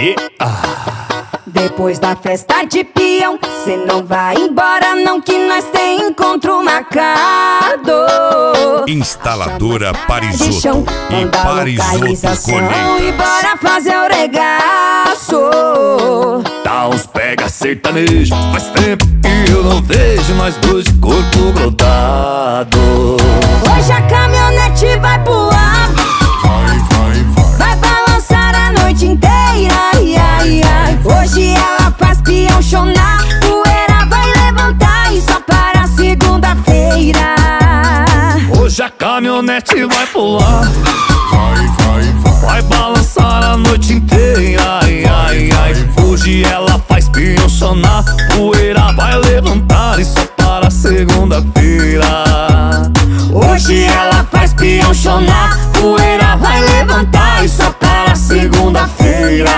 Depois da festa de peão, cê não vai embora não, que nós tem encontro marcado. Instaladora Parisoto e Parisoto Colheitas. E bora fazer o regaço. Dá uns pega sertanejo, faz tempo que eu não vejo nós dois de corpo grudado. Hoje a caminhonete vai pular, vai balançar a noite inteira. Ai, ai, ai. Hoje ela faz peão chonar, poeira vai levantar e só para segunda-feira. Hoje a caminhonete vai pular, vai balançar a noite inteira. Ai, ai, ai. Hoje ela faz peão chonar, poeira vai levantar e só para segunda-feira. Hoje ela faz peão chonar, poeira vai levantar e só para segunda-feira.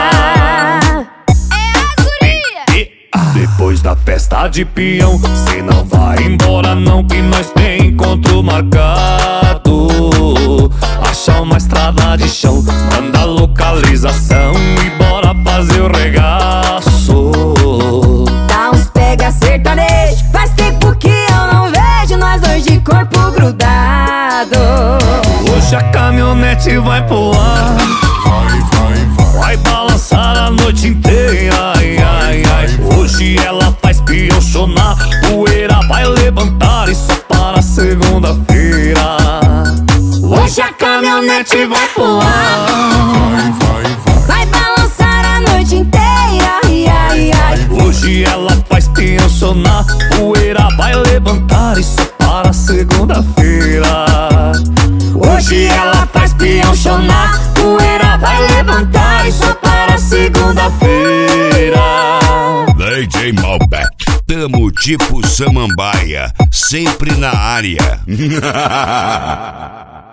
Depois da festa de peão, cê não vai embora não, que nós tem encontro marcado. Acha uma estrada de chão, manda a localização e bora fazer o regaço. Dá uns pega sertanejo, faz tempo que eu não vejo nós dois de corpo grudado. Hoje a caminhonete vai pular, vai balançar a noite inteira. Ai, ai, ai. Hoje ela faz peão chonar, poeira vai levantar e só para segunda-feira. Hoje a caminhonete vai pular, vai balançar a noite inteira. Ai, ai, ai. hoje ela faz peão chonar, poeira vai levantar e só para segunda-feira. Hoje ela faz peão chonar, poeira vai levantar e só para segunda-feira. DJ Malbec, tamo tipo Samambaia, sempre na área.